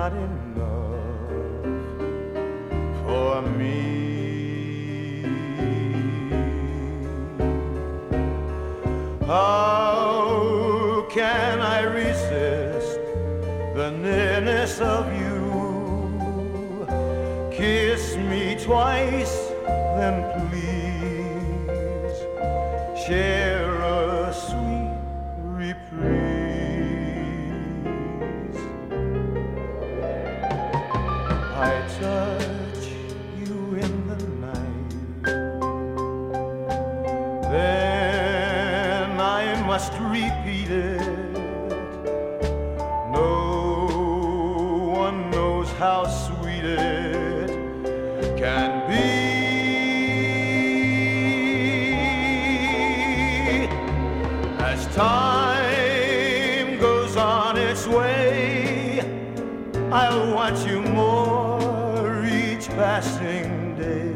not enough for me. How can I resist the nearness of you? Kiss me twice, then please share a sweet reprise. I touch you in the night, then I must repeat it. No one knows how sweet it can be. As time goes on its way, I'll want you more each passing day.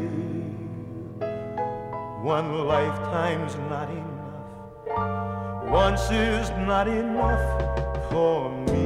One lifetime's not enough, once is not enough for me.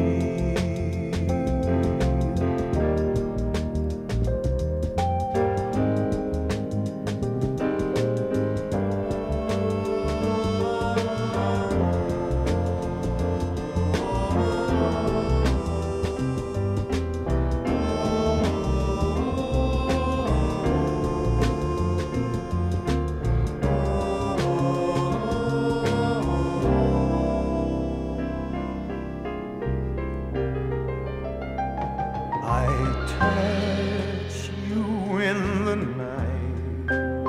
I touch you in the night,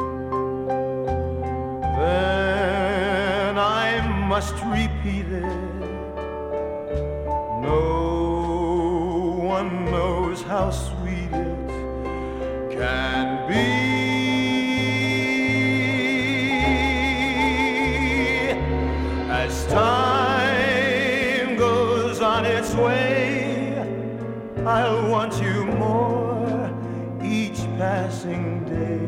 then I must repeat it. No one knows how sweet it can be. As time goes on its way, I'll want you more each passing day.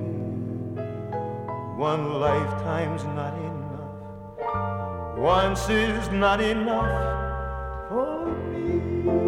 One lifetime's not enough, once is not enough for me.